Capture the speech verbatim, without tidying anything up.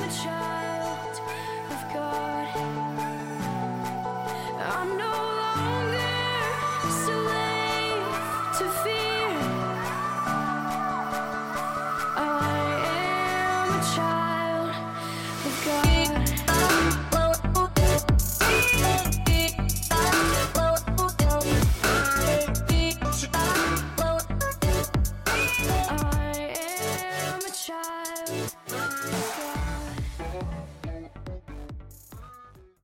a child of God. I'm no longer slave to fear. I am a child.